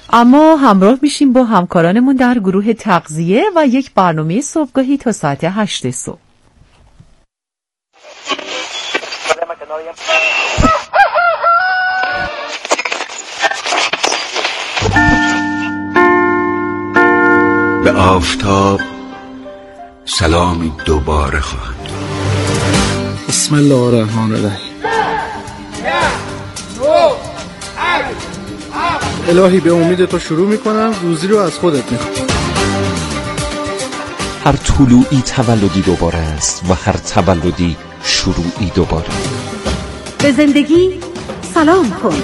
اما همراه میشیم با همکارانمون در گروه تغذیه و یک برنامه صبحگاهی تا ساعت 8 صبح. به آفتاب سلامی دوباره خواهد. بسم الله الرحمن الرحیم. الهی به امید تو شروع میکنم، روزی رو از خودت میخوام. هر طلوعی تولدی دوباره است و هر تولدی شروعی دوباره. به زندگی سلام کن.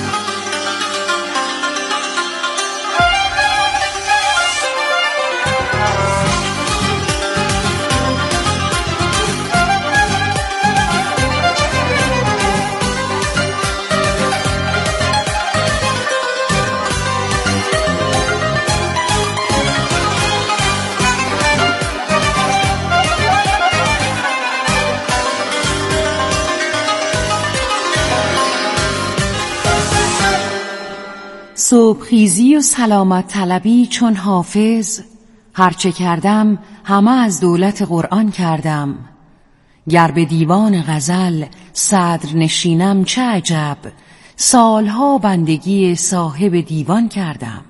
صبحخیزی و سلامت طلبی چون حافظ، هرچه کردم همه از دولت قرآن کردم. گر به دیوان غزل صدر نشینم چه عجب، سالها بندگی صاحب دیوان کردم.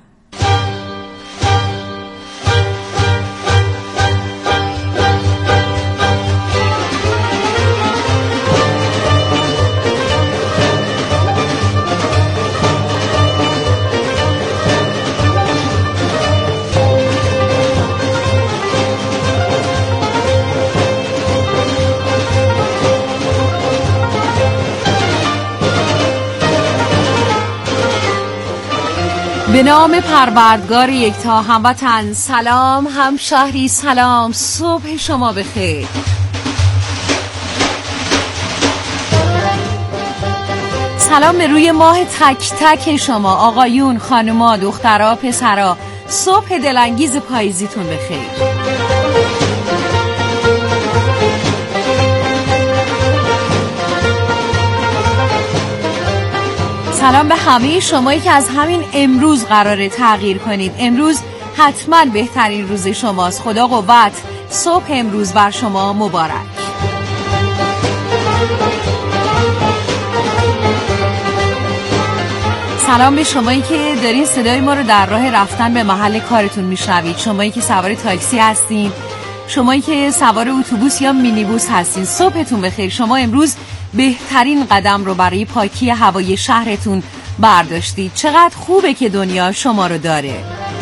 به نام پروردگار یکتا، هموطن سلام، همشهری سلام، صبح شما بخیر. سلام به روی ماه تک تک شما، آقایون، خانوما، دخترها، پسرها، صبح دلانگیز پاییزیتون بخیر. سلام به همه شمایی که از همین امروز قراره تغییر کنید. امروز حتما بهترین روز شماست. خدا قوت. صبح امروز بر شما مبارک. سلام به شمایی که دارین صدای ما رو در راه رفتن به محل کارتون میشنوید. شمایی که سوار تاکسی هستین، شمایی که سوار اتوبوس یا مینیبوس هستین، صبحتون بخیر. شما امروز بهترین قدم رو برای پاکی هوای شهرتون برداشتید. چقدر خوبه که دنیا شما رو داره.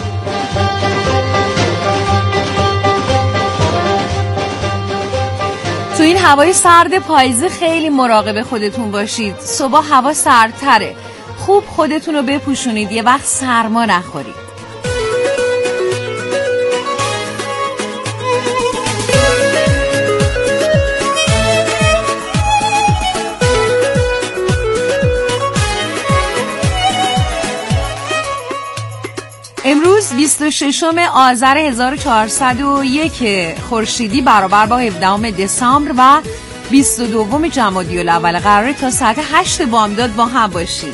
تو این هوای سرد پاییزی خیلی مراقب خودتون باشید. صبح هوا سردتره، خوب خودتون رو بپوشونید، یه وقت سرما نخورید. امروز 26 آذر 1401 خورشیدی برابر با 17 دسامبر و 22 جمادی الاول قراره تا ساعت 8 بامداد با هم باشید.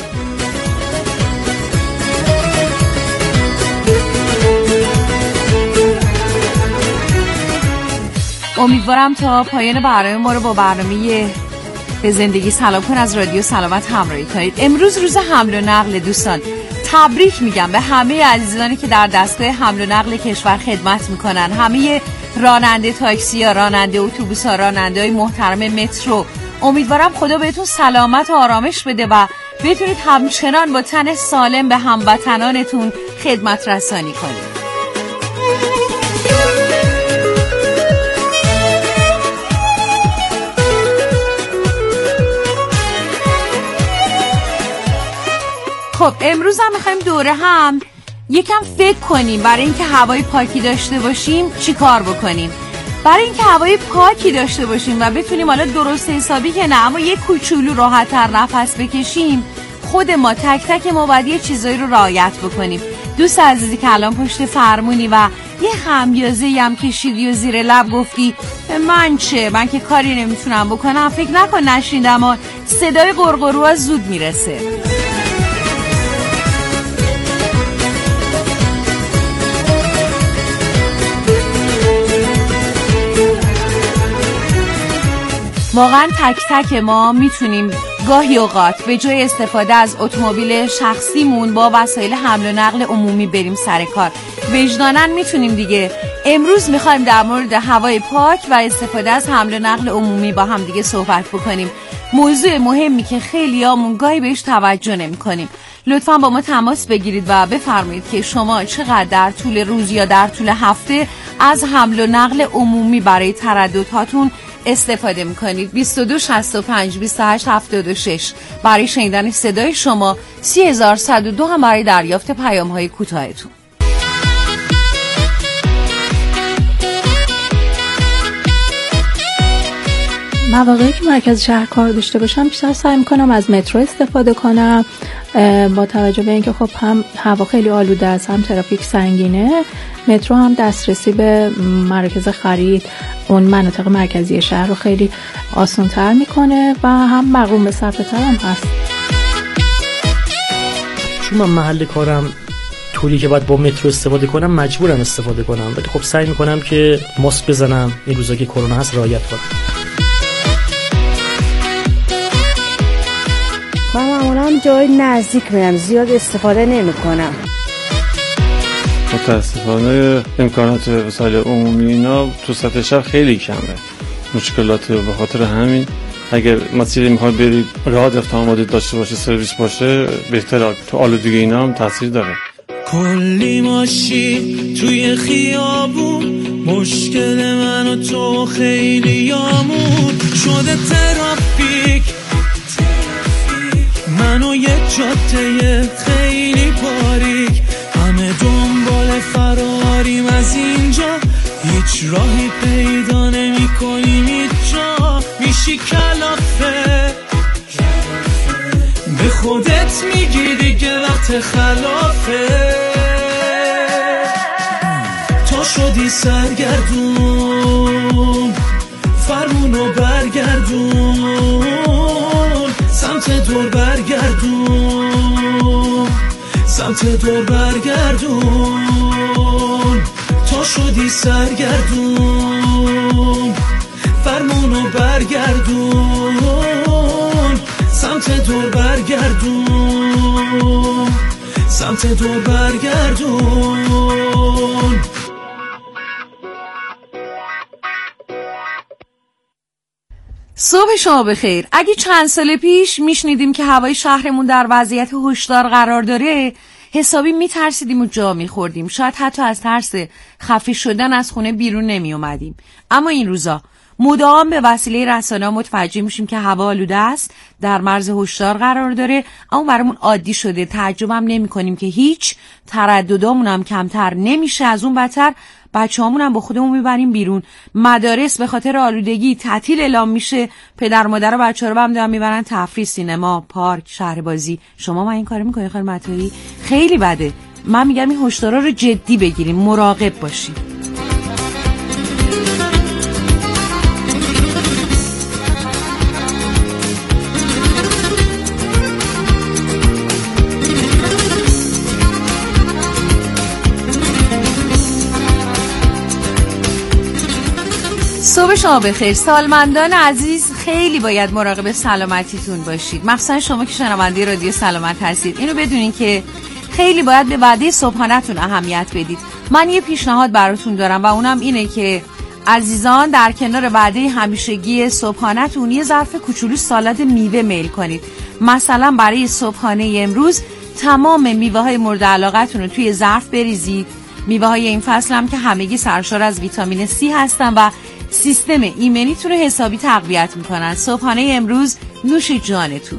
امیدوارم تا پایان برنامه ما رو با برنامه به زندگی سلام کن از رادیو سلامت همراهی کنید. امروز روز حمل و نقل دوستان. تبریک میگم به همه عزیزانی که در دستگاه حمل و نقل کشور خدمت میکنن، همه راننده تاکسی ها، راننده اتوبوس ها، راننده های محترم مترو. امیدوارم خدا بهتون سلامت و آرامش بده و بتونید همچنان با تن سالم به هموطنانتون خدمت رسانی کنید. خب امروز هم میخوایم دوره هم یکم فکر کنیم برای اینکه هوای پاکی داشته باشیم چی کار بکنیم. برای اینکه هوای پاکی داشته باشیم و بتونیم حالا درست حسابی که نه اما یک کوچولو راحت‌تر نفس بکشیم، خود ما تک تک ما باید یه چیزایی رو رعایت بکنیم. دوست عزیزی که الان پشت فرمونی و یه خمیازه‌ای هم کشیدی و زیر لب گفتی من چه، من که کاری نمیتونم بکنم، فکر نکن نشیندم و صدای قرقرو زود میرسه. واقعا تک تک ما میتونیم گاهی اوقات به جای استفاده از اتومبیل شخصیمون با وسایل حمل و نقل عمومی بریم سر کار. وجداناً میتونیم دیگه. امروز میخوایم در مورد هوای پاک و استفاده از حمل و نقل عمومی با هم دیگه صحبت بکنیم. موضوع مهمی که خیلیامون گاهی بهش توجه نمی‌کنیم. لطفاً با ما تماس بگیرید و بفرمایید که شما چقدر در طول روز یا در طول هفته از حمل و نقل عمومی برای ترددهاتون استفاده میکنید. 22 65 28 76 برای شنیدن صدای شما، 30102 هم برای دریافت پیام‌های کوتاهتون. مواقعی که مرکز شهر کار داشته باشم بیشتر سعی میکنم از مترو استفاده کنم، با توجه به اینکه خب هم هوا خیلی آلوده است، هم ترافیک سنگینه. مترو هم دسترسی به مرکز خرید اون مناطق مرکزی شهر رو خیلی آسان‌تر میکنه و هم مقرون به صرفه‌تر هم هست. چون من محل کارم طوری که باید با مترو استفاده کنم مجبورم استفاده کنم، ولی خب سعی میکنم که ماسک بزنم، این روزا که کرونا هست رعایت کنم. من معمولا جای نزدیک میرم، زیاد استفاده نمی کنم. متاسفانه امکانات وسایل عمومی اینا تو سطح شهر خیلی کمه. مشکلات به خاطر همین اگر مسیری میخواد برید راه رفت آماده داشته باشه، سرویس باشه، بهتره. تو آلودگی اینا هم تاثیر داره. کلی ماشین توی خیابون، مشکل من و تو خیلیامون شده ترافیک، منو یه جاده خیلی باریک، همه دنبال فراریم از اینجا، هیچ راهی پیدا نمی کنیم، هیچ جا میشی کلافه، به خودت میگی دیگه وقت خلافه، تا شدی سرگردون فرمونو برگردون، سمت دور برگردون، سمت دور برگردون، تا شدی سرگردون فرمونو برگردون، سمت دور برگردون، سمت دور برگردون. صبح شما بخیر. اگه چند سال پیش میشنیدیم که هوای شهرمون در وضعیت هشدار قرار داره، حسابی میترسیدیم و جا میخوردیم. شاید حتی از ترس خفه شدن از خونه بیرون نمی اومدیم. اما این روزا مدام به وسیله رسانه‌ها متوجه میشیم که هوا آلوده است، در مرز هشدار قرار داره، اما برامون عادی شده. تعجبم نمی‌کنیم که هیچ، ترددامون هم کمتر نمیشه. از اون بدتر بچه‌هامون هم با خودمون میبریم بیرون. مدارس به خاطر آلودگی تعطیل اعلام میشه. پدر مادر و بچه‌ها رو هم دارن میبرن تفریح، سینما، پارک، شهر بازی. شما ما این کارو می‌کنید خانم عطایی؟ خیلی بده. من میگم این هشدارا رو جدی بگیریم، مراقب باشیم. صبح شما بخیر. سالمندان عزیز، خیلی باید مراقب سلامتیتون باشید، مخصوصا شما که شنونده رادیو سلامت هستید. اینو بدونین که خیلی باید به وعده صبحانه‌تون اهمیت بدید. من یه پیشنهاد براتون دارم و اونم اینه که عزیزان در کنار وعده همیشگی صبحانه‌تون یه ظرف کوچولو سالاد میوه میل کنید. مثلا برای صبحانه امروز تمام میوه‌های مورد علاقتون رو توی ظرف بریزید. میوه‌های این فصل هم که همگی سرشار از ویتامین C هستن و سیستم ایمنیتون رو حسابی تقویت میکنن. صبحانه امروز نوش جانتون.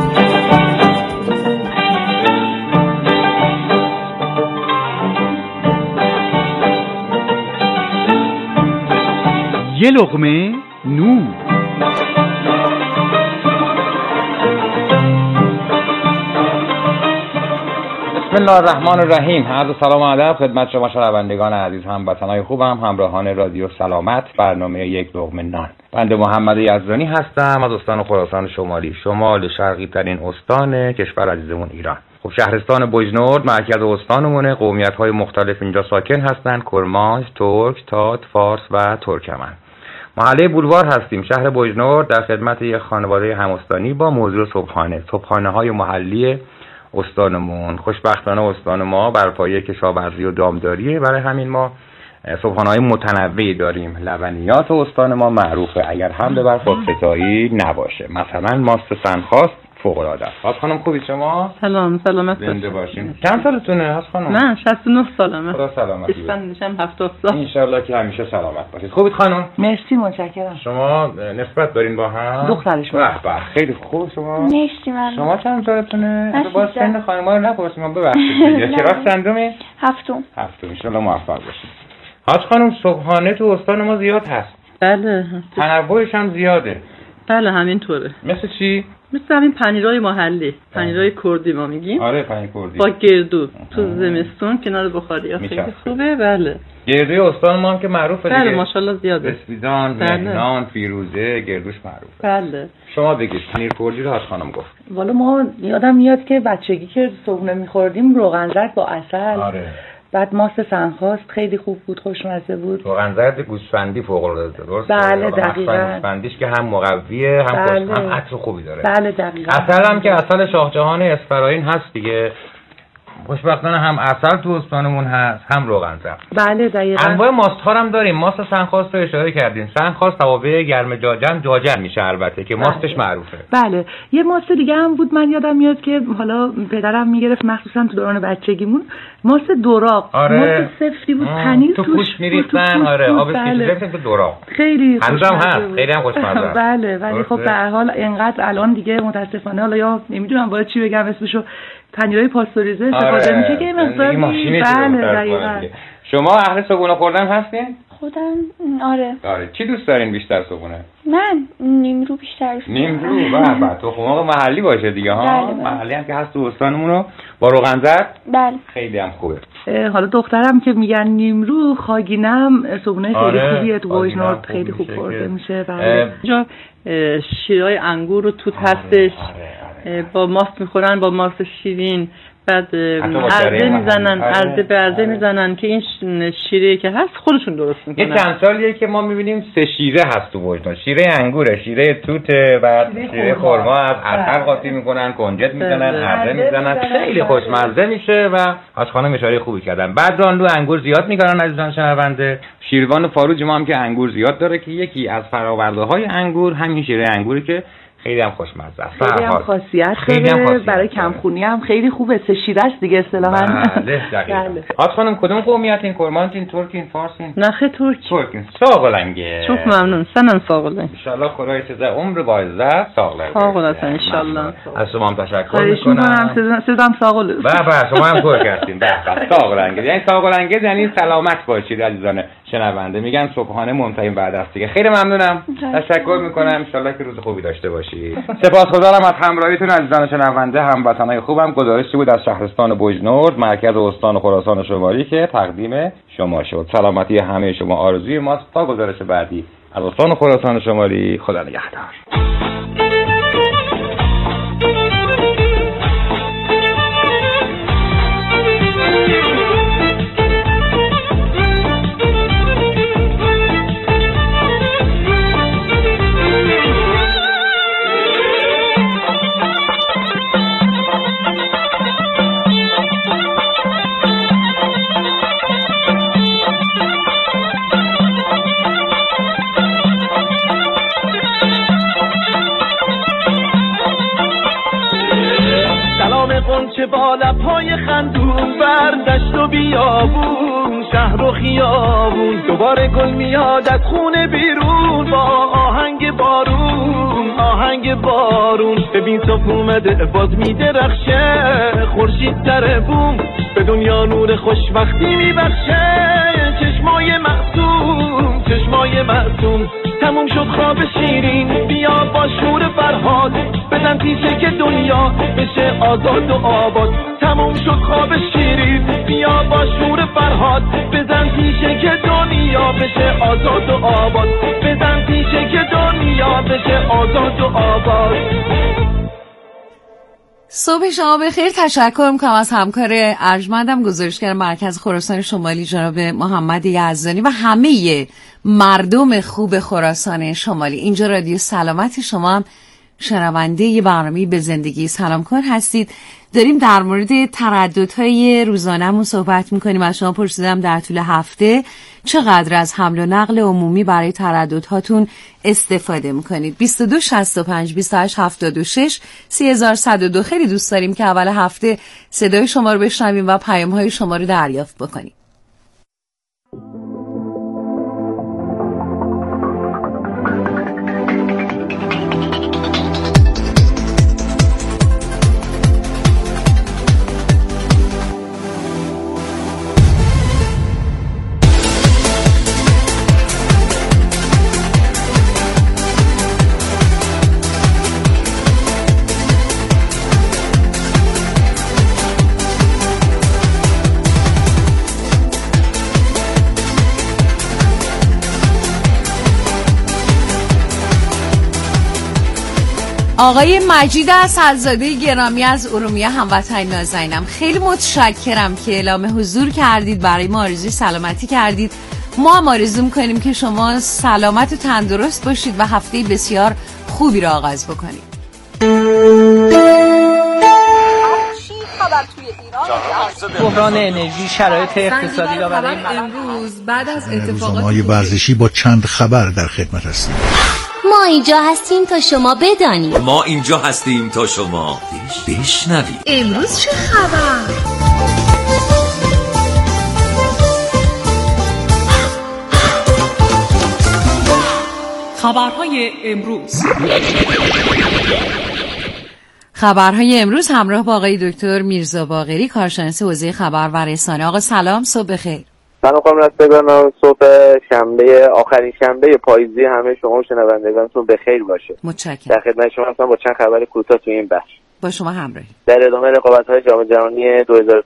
یه لقمه نون. بسم الله الرحمن الرحیم. عرض سلام و ادب خدمت شما شنوندگان عزیز، هموطنان خوبم، همراهان رادیو سلامت، برنامه یک لقمه نان. بنده محمد یزدانی هستم از استان خراسان شمالی، شمال شرقی ترین استان کشور عزیزمون ایران. خب شهرستان بوجنورد مرکز استانمونه. قومیت‌های مختلف اینجا ساکن هستن: کرمانش، ترک، تات، فارس و ترکمن. محله بولوار هستیم، شهر بوجنورد، در خدمت یک خانواده هم‌استانی با موضوع صبحانه‌های محلی استانمون. خوشبختانه استان ما بر پایه کشاورزی و دامداریه، برای همین ما صبحانه‌های متنوعی داریم. لبنیات استان ما معروفه اگر حمله بر خودستایی نباشه. مثلا ماست سنخواست فوق‌العاده است. حاج خانم خوبی شما؟ سلام، سلامت زنده باشین. چند سالتونه حاج خانم؟ من 69 سالمه. خدا سلامتی بده. اسفندشم 70 سال. ان شاءالله که همیشه سلامت باشید. خوبید خانم؟ مرسی، متشکرم. شما نسبت دارین با هم؟ دخترش به خیلی خوب. شما؟ مرسی من. شما چند سالتونه؟ با سن خانم‌ها رو نپرسیم، ببخشید دیگه. کلاس چندمی؟ هفتم. ان شاءالله موفق باشید. حاج خانم صبحانه تو استان ما زیاد هست. بله. تنوعش هم زیاده. بله همینطوره. مثل چی؟ مثل همین پنیرای محلی، پنیرای کردی ما میگیم. آره پنیر کردی. با گردو تو زمستون کنار بخاری خیلی خوبه. بله. گردوی استان ما هم که معروفه دیگه. بله ماشاءالله زیاده. اسپیدان، مهنان، فیروزه، گردوش معروفه. بله. شما بگید پنیر کردی رو حاج خانم گفت. والا ما یادم میاد که بچگی که صبحونه می‌خوردیم روغن زرد با عسل. آره. بعد ماست سنخواست خیلی خوب بود، خوشمزه بود. روغن زرد گوسفندی فوق‌العاده درست. بله دقیقاً. گوسفندیش که هم مقویه هم بله. خوش، هم عطر خوبی داره. بله دقیقاً. عسل هم که عسل شاه جهان اسفراین هست دیگه. خوشبختانه هم عسل تو استانمون هست، هم روغن زرد. بله دقیقاً. انواع ماست ها هم داریم. ماست سنخواست رو اشاره کردین. سنخواست توابع گرم جاجن میشه البته که ماستش معروفه. بله. یه ماست دیگه هم بود من یادم میاد که حالا پدرم میگرفت مخصوصا تو دوران بچگیمون، ماست دراغ. آره. ماست سفتی بود، پنیر تو پوش میریختن. آره آبش کشیده تو دراغ. خیلی هنوزم هست، خیلی هم خوشمزه است. بله ولی خب به هر حال اینقدر الان دیگه متاسفانه حالا یا نمیدونم باید چی بگم اسمشو، پنیرای پاستوریزه استفاده میشه که مقدار. بله دقیقاً. شما اهل صبحونه خوردن هستین؟ خودم آره. چی دوست دارین بیشتر صبحونه؟ من نیمرو بیشتر دوست دارم. نیمرو به تو خب محلی باشه دیگه ها. بله. محلی هم که هست تو استانمون رو با روغن زرد. بله. خیلی هم خوبه. حالا دخترم که میگن نیمرو، خاگینم صبحونه خیلی خوبیه تو بوجنورد، خیلی خوب خورده میشه. بله. اینجا شیرای انگور رو توت هستش. با ماست میخورن، با ماست شیرین. بعد عرضه میزنن، عرضه به عرضه میزنن که این شیره که هست خودشون درست میکنن. یه چند سالیه که ما میبینیم 3 شیره هست تو بوجنورد. شیره انگوره، شیره توته، بعد شیره خرما هست. عسل قاطی میکنن، کنجد میزنن، عرضه میزنن، خیلی خوشمزه میشه و حاج خانم اشاره خوبی کردن. بعد راندو انگور زیاد میکنن عزیزان شنونده. شیروان فاروج ما هم که انگور زیاد داره که یکی از فراورده انگور همین شیره انگوری که خیلی هم خوشمزه است. خیلی هم خاصیت داره، برای کمخونی هم خیلی خوبه. 3 شیره است دیگه اصطلاحاً. بله دقیقاً. حاج خانم کدوم قومیتین؟ کرمانتین، ترکین، فارسین؟ نخه ترکین. ساغلنگه. çok ممنون. سنم ساغلنگ. ان شاء الله خدای چیزا عمر با عزت ساغلنگ. ساغلت ان شاء الله. از شما هم تشکر میکنم. صدام ساغل. بله شما هم ترک هستین. بله ساغلنگ. یعنی ساغلنگ یعنی سلامت باشید عزیزان شنونده. میگن صبحانه منتهی بعد است دیگه. خیلی ممنونم. تشکر میکنم. ان شاء الله که روز خوبی داشته باشید. سپاسگزارم از همراهیتون عزیزان شنونده. هموطنای خوبم، گزارشی بود از شهرستان بوجنورد، مرکز استان خراسان شمالی که تقدیم شما شد. سلامتی همه شما آرزوی ماست. تا گزارش بعدی از استان خراسان شمالی، خدا نگهدار. قنچه با لب‌های خندون بر دشت و بیابون، شهر و خیابون، دوباره گل میاد از خونه بیرون با آهنگ بارون. ببین صبح اومده باز میدرخشه، خورشید سر بوم به دنیا نور خوشبختی میبخشه. چشمای معصوم تموم شد خواب شیرین، بیا با شور فرهاد بزن پیشه که دنیا بشه آزاد و آباد. تموم شد خواب شیرین، بیا با شور فرهاد بزن پیشه که دنیا بشه آزاد و آباد. بزن پیشه که دنیا بشه آزاد و آباد. صبح شما بخیر. تشکر میکنم از همکار ارجمندم، گزارشگر مرکز خراسان شمالی جناب محمد یزدانی و همه مردم خوب خراسان شمالی. اینجا رادیو سلامت شما هم شنونده ی برنامه به زندگی سلام کن هستید. داریم در مورد ترددهای روزانه‌مون صحبت میکنیم. از شما پرسیدم در طول هفته چقدر از حمل و نقل عمومی برای ترددهاتون استفاده میکنید. 22 65 28 76 3102. خیلی دوست داریم که اول هفته صدای شما رو بشنویم و پیام‌های شما رو دریافت بکنیم. آقای مجید اسدزاده گرامی از ارومیه هموطن نازنینم، خیلی متشکرم که اعلام حضور کردید، برای ما آرزوی سلامتی کردید. ما هم آرزو می‌کنیم که شما سلامت و تندرست باشید و هفته بسیار خوبی را آغاز بکنید. بحران انرژی، شرایط اقتصادی را برای امروز بعد از اتفاقات روزنامه‌های ورزشی با چند خبر در خدمت هستیم. ما اینجا هستیم تا شما بدانید. ما اینجا هستیم تا شما بشنوید. امروز چه خبر؟ خبرهای امروز. خبرهای امروز همراه با آقای دکتر میرزا باقری، کارشناس حوزه خبر و رسانه. آقا سلام، صبح بخیر. سلام خانم رستگان، صبح شنبه آخرین شنبه پاییزی همه شما و شنوندگانتون بخیر باشه. متشکرم. در خدمت شما هستم با چند خبر کوتاه تو این بخش. با شما همراهی. در ادامه رقابت‌های جام جهانی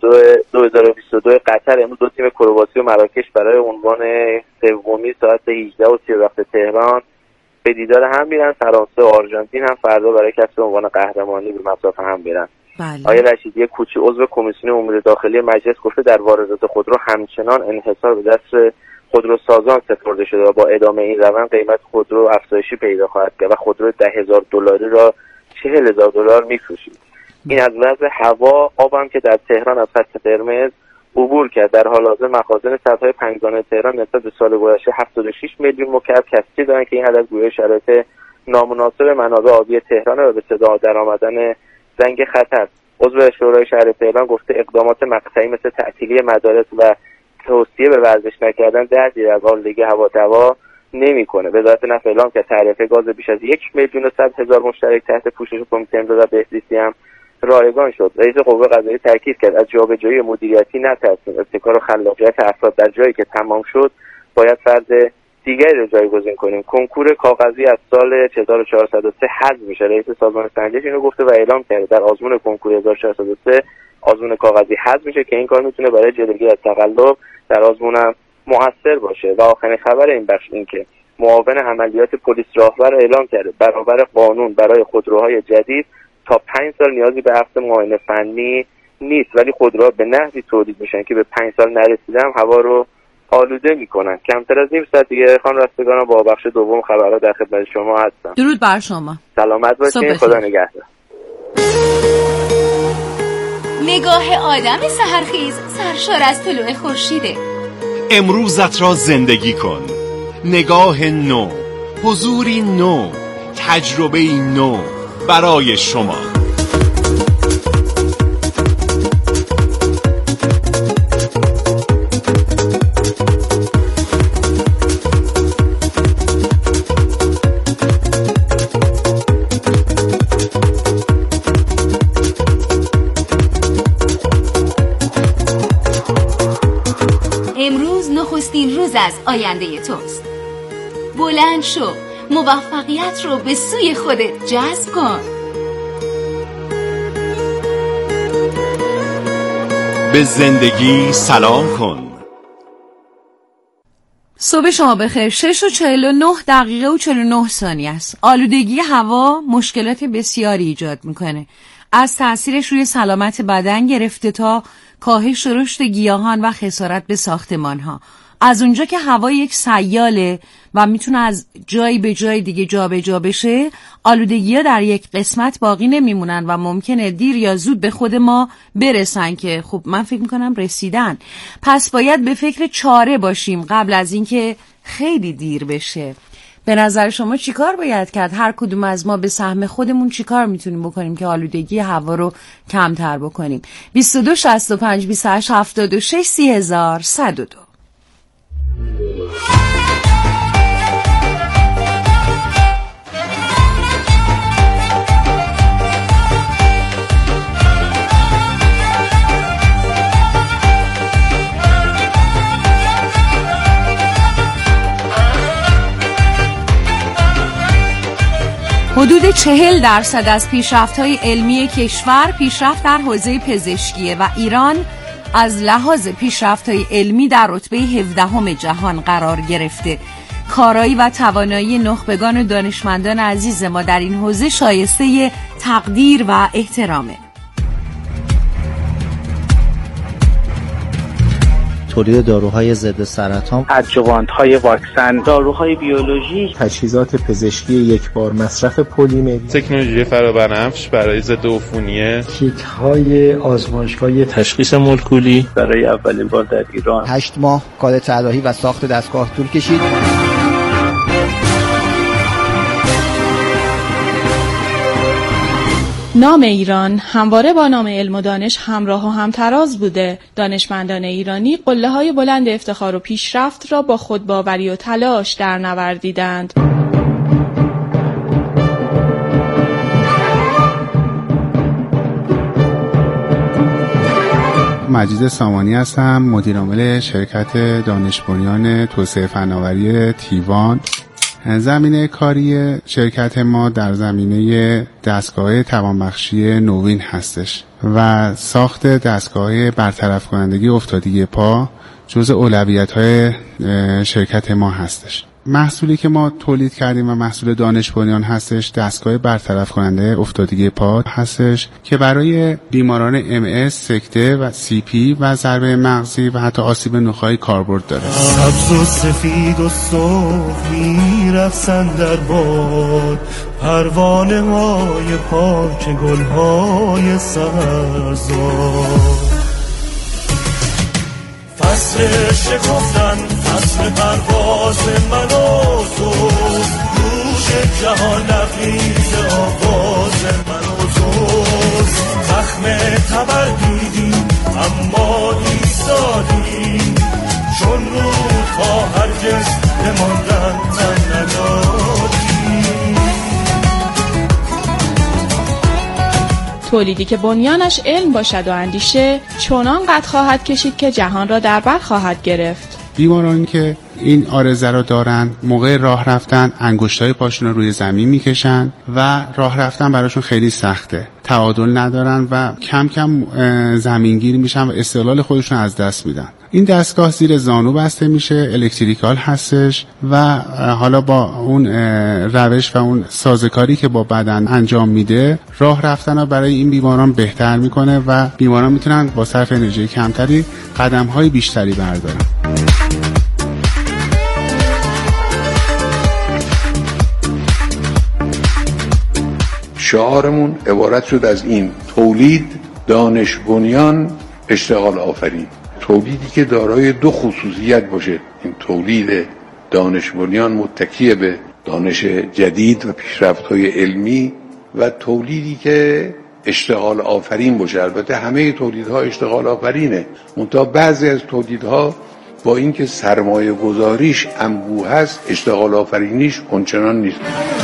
2022 قطر، امروز دو تیم کرواسی و مراکش برای عنوان سومی ساعت 18:30 وقت تهران به دیدار هم میرن. فرانسه و آرژانتین هم فردا برای کسب عنوان قهرمانی به مصاف هم میرن. بله. آقای رشیدی کوچی عضو کمیسیون امور داخلی مجلس گفته در واردات خودرو همچنان انحصار به دست خودروسازان سپرده شده و با ادامه این روند قیمت خودرو افزایشی پیدا خواهد کرد و خودرو $10,000 را $40,000 میفروشید. این از وضع هوا. آب هم که در تهران از خط قرمز عبور کرد. در حال حاضر مخازن سدهای پنگزانه تهران نسبت به سال گذشته 76 میلیون مکعب کسری دارن که این عدد گویا شرایط نامناسب منابع آبی تهران و به صدا در آمدن زنگ خطر. عضو شورای شهر تهران گفته اقدامات مقطعی مثل تعطیلی مدارس و توصیه به ورزش نکردن دردی از آلودگی هوا دوا نمیکنه. وزارت نفت اعلام کرد تعرفه گاز بیش از 1,100,000 مشترک تحت پوشش کمیته امداد و بهزیستی هم رایگان شد. رئیس قوه قضاییه تاکید کرد از جابجایی مدیریتی نترسیم. ابتکار و خلاقیت افراد در جایی که تمام شد باید فرد دیگری رو جایگزین کنیم. کنکور کاغذی از سال 1403 حذف میشه. رئیس سازمان سنجش اینو گفته و اعلام کرده در آزمون کنکور 1403 آزمون کاغذی حذف میشه که این کار میتونه برای جلوگیری از تقلب در آزمون هم موثر باشه. و آخرین خبر این بخش این که معاون عملیات پلیس راهبر اعلام کرده برابر قانون برای خودروهای جدید تا 5 سال نیازی به عقد معاینه فنی نیست، ولی خودروها به نحوی تولید میشن که به 5 سال نرسیده هم هوا رو آلوده میکنن. کمتر از نیم ساعت دیگه خانم رستگان با بخش دوم خبرها در خدمت شما هستم. درود بر شما. سلامت باشین. خدا نگهدار. نگاه آدم سحرخیز سرشار از طلوع خورشیده. امروزت را زندگی کن. نگاه نو، حضوری نو، تجربه نو برای شما. امروز نخستین روز از آینده توست. بلند شو، موفقیت رو به سوی خودت جذب کن. به زندگی سلام کن. صبح شما بخیر. 6:49 و 49 ثانیه است. آلودگی هوا مشکلات بسیاری ایجاد میکنه. از تأثیرش روی سلامت بدن گرفته تا کاهش رشد گیاهان و خسارت به ساختمان‌ها. از اونجا که هوا یک سیاله و میتونه از جایی به جای دیگه جابجا بشه، آلودگی‌ها در یک قسمت باقی نمیمونن و ممکنه دیر یا زود به خود ما برسن که خب من فکر میکنم رسیدن. پس باید به فکر چاره باشیم قبل از اینکه خیلی دیر بشه. به نظر شما چیکار باید کرد؟ هر کدوم از ما به سهم خودمون چیکار میتونیم بکنیم که آلودگی هوا رو کمتر بکنیم؟ 22 65 28 76 30102. حدود 40% از پیشرفت‌های علمی کشور پیشرفت در حوزه پزشکیه و ایران از لحاظ پیشرفت‌های علمی در رتبه 17 جهان قرار گرفته. کارایی و توانایی نخبگان و دانشمندان عزیز ما در این حوزه شایسته تقدیر و احترامه. تولید داروهای ضد سرطان، ادجوانت‌های واکسن، داروهای بیولوژیک، تجهیزات پزشکی یکبار مصرف پلیمری، تکنولوژی فرابنفش برای ضد عفونی، کیت‌های آزمایشگاهی تشخیص مولکولی برای اولین بار در ایران. 8 ماه کار طراحی و ساخت دستگاه طول کشید. نام ایران همواره با نام علم و دانش همراه و همتراز بوده. دانشمندان ایرانی قله‌های بلند افتخار و پیشرفت را با خودباوری و تلاش در نوردیدند. مجید سامانی هستم، مدیر عامل شرکت دانش بنیان توسعه فناوری تیوان. زمینه کاری شرکت ما در زمینه دستگاه توانبخشی نوین هستش و ساخت دستگاه برطرف کنندگی افتادگی پا جزء اولویت‌های شرکت ما هستش. محصولی که ما تولید کردیم و محصول دانش بنیان هستش دستگاه برطرف کننده افتادگی پا هستش که برای بیماران MS، سکته و CP و ضربه مغزی و حتی آسیب نخاعی کاربرد داره. سبز و سفید و سرخ می‌رقصن در باد، پروانه های پاک گل های سبززار. فصل شکفتن، فصل پرواز من و تو، گوش جهان لبریز آواز من و تو. زخم تبر دیدیم اما ایستادیم، چون رودها هرگز بماندن تن ندادیم. تولیدی که بنیانش علم باشد و اندیشه، چنان قد خواهد کشید که جهان را در بر خواهد گرفت. بیمارانی که این عارضه رو دارن موقع راه رفتن انگشتای پاشون رو روی زمین میکشن و راه رفتن براشون خیلی سخته، تعادل ندارن و کم کم زمینگیر میشن و استقلال خودشون از دست میدن. این دستگاه زیر زانو بسته میشه، الکتریکال هستش و حالا با اون روش و اون سازکاری که با بدن انجام میده راه رفتن رو برای این بیماران بهتر میکنه و بیماران میتونن با صرف انرژی کمتری قدم‌های بیشتری بردارن. شعارمون عبارت شد از این: تولید، دانش بنیان، اشتغال آفرین. تولیدی که دارای دو خصوصیت باشه. این تولید دانش بنیان متکی به دانش جدید و پیشرفت‌های علمی و تولیدی که اشتغال آفرین باشه. البته همه تولیدها اشتغال آفرینه، منتها بعضی از تولیدها با اینکه سرمایه گذاریش انبوه هست اشتغال آفرینیش اونچنان نیست.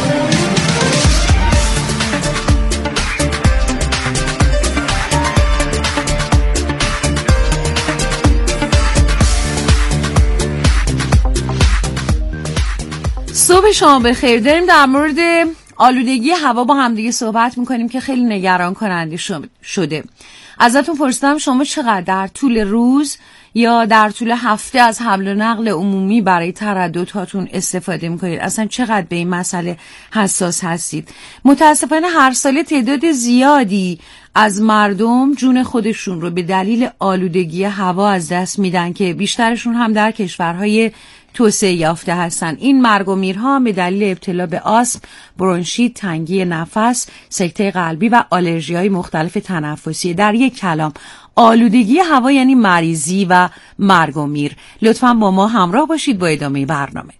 صبح شما بخیر. داریم در مورد آلودگی هوا با همدیگه صحبت میکنیم که خیلی نگران کننده شده. ازتون پرسیدم شما چقدر در طول روز یا در طول هفته از حمل و نقل عمومی برای ترددهاتون استفاده میکنید؟ اصلا چقدر به این مسئله حساس هستید؟ متاسفانه هر سال تعداد زیادی از مردم جون خودشون رو به دلیل آلودگی هوا از دست میدن که بیشترشون هم در کشورهای توسعه یافته هستن. این مرگ و میرها به دلیل ابتلا به آسم، برونشیت، تنگی نفس، سکته قلبی و آلرژی‌های مختلف تنفسی. در یک کلام آلودگی هوا یعنی مریضی و مرگ و میر. لطفاً با ما همراه باشید با ادامه برنامه.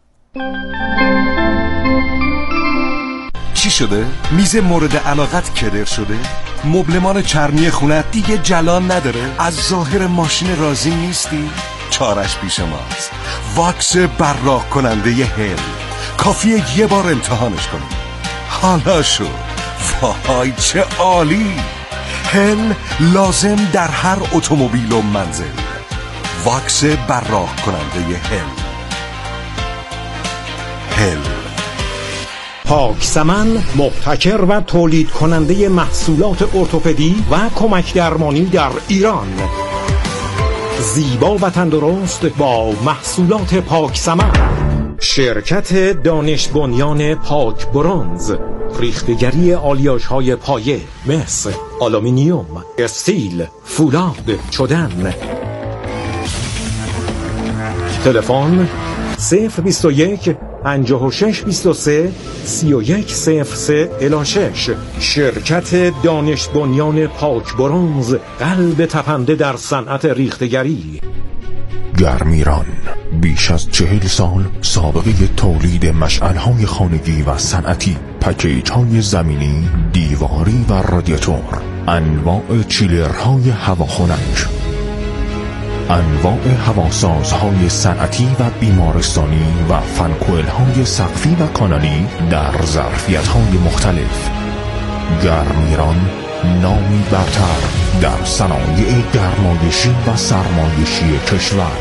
چی شده؟ میز مورد علاقت کدر شده؟ مبلمان چرمی خونه دیگه جلان نداره؟ از ظاهر ماشین راضی نیستی؟ چارش پیش ماست. واکس براق کننده هل. کافیه یه بار امتحانش کنی. حالا شد. وای چه عالی. هل لازم در هر اتومبیل و منزل. واکس براق کننده هل. پاک سمن مبتکر و تولید کننده محصولات ارتوپدی و کمک درمانی در ایران. زیبا و تندرست با محصولات پاک سمن. شرکت دانش بنیان پاک برنز، ریختگری آلیاژهای پایه مس، آلومینیوم، استیل، فولاد، چدن. تلفن 021 56 23 31 03 6. شرکت دانش بنیان پاک برنز، قلب تپنده در صنعت ریختگری. گرمیران بیش از 40 سال سابقه تولید مشعل‌های خانگی و صنعتی، پکیج‌های زمینی، دیواری و رادیاتور، انواع چیلرهای هواخنک، انواع هواسازهای صنعتی و بیمارستانی و فنکوئل‌های سقفی و کانالی در ظرفیت‌های مختلف. گرمیران نامی برتر در صنایع گرمایشی و سرمایشی کشور.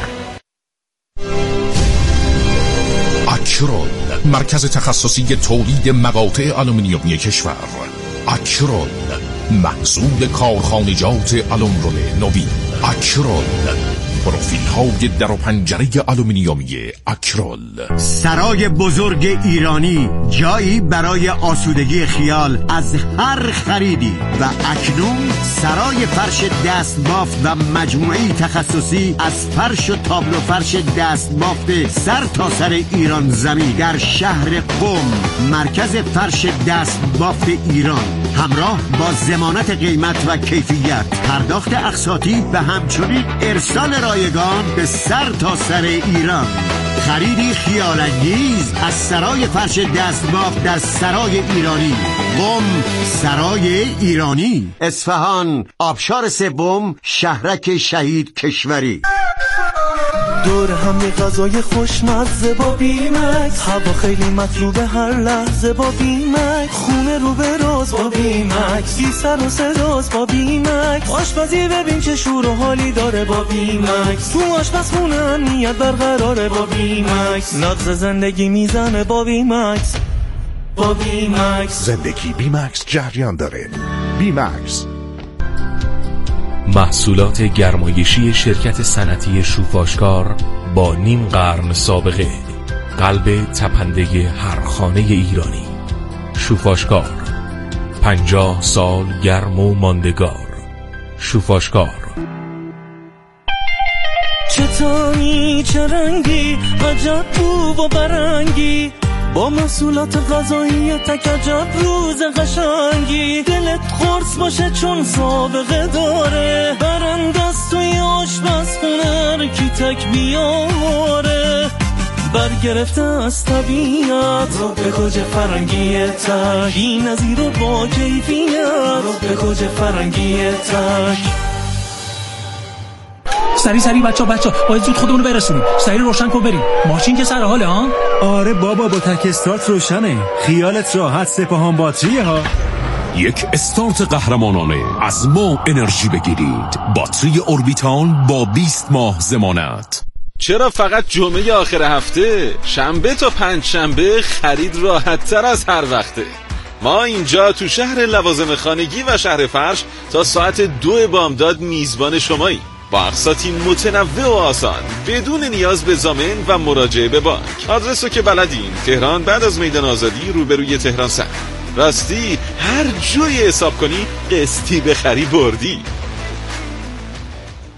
اکرون، مرکز تخصصی تولید مقاطع آلومینیومی کشور. اکرون، محصول کارخانجات آلومرول نوین. اکرون، پروفیل های در و پنجره آلومینیومی اکرول. سرای بزرگ ایرانی، جایی برای آسودگی خیال از هر خریدی. و اکنون سرای فرش دستبافت و مجموعی تخصصی از فرش و تابلو فرش دستبافت سر تا سر ایران زمین در شهر قم، مرکز فرش دستبافت ایران، همراه با ضمانت قیمت و کیفیت، پرداخت اقساطی و همچنین ارسال رایگان به سر تا سر ایران. خریدی خیال‌انگیز از سرای فرش دستبافت در سرای ایرانی، قم، سرای ایرانی، اصفهان، آبشار سوم، شهرک شهید کشوری. دور هم یه غذای خوشمزه با بیمکس، هوا خیلی مطلوبه هر لحظه با بیمکس، خونه رو به راز با بیمکس، بی سر و صداست با بیمکس، آشپزی ببین چه شور و حالی داره با بیمکس، تو آشپزخونه امنیت برقراره با بیمکس، نبض زندگی میزنه با بیمکس، با بیمکس. زندگی بیمکس جریان داره. بیمکس. محصولات گرمایشی شرکت صنعتی شوفاشکار با نیم قرن سابقه، قلب تپنده هر خانه ایرانی. شوفاشکار، 50 سال گرم و ماندگار. شوفاشکار. چه طعمی چه رنگی، عجب بو و برنگی، با محصولات غذایی تک عجب روز قشنگی، دلت خورس باشه چون سابقه داره، برنده است توی آشپزخونه کی تک بیاره، برگرفته از طبیعت رو به گوج فرنگی تک، بی نظیر و با کیفیت رو به گوج فرنگی تک. سری بچه باید زود خودمونو برسونیم. سری روشن کن بریم. ماشین که سر حاله ها؟ آره بابا، با تک استارت روشنه. خیالت راحت، سپاهان باتریه ها. یک استارت قهرمانانه از ما انرژی بگیرید. باتری اوربیتال با 20 ماه ضمانت. چرا فقط جمعه آخر هفته؟ شنبه تا پنج شنبه خرید راحت تر از هر وقته. ما اینجا تو شهر لوازم خانگی و شهر فرش تا ساعت 2 بامداد میزبان شماییم، با اقساطی متنوع و آسان بدون نیاز به ضامن و مراجعه به بانک. آدرسو که بلدین، تهران بعد از میدان آزادی روبروی تهران سر. راستی هر جوری حساب کنی قسطی بخری بردی.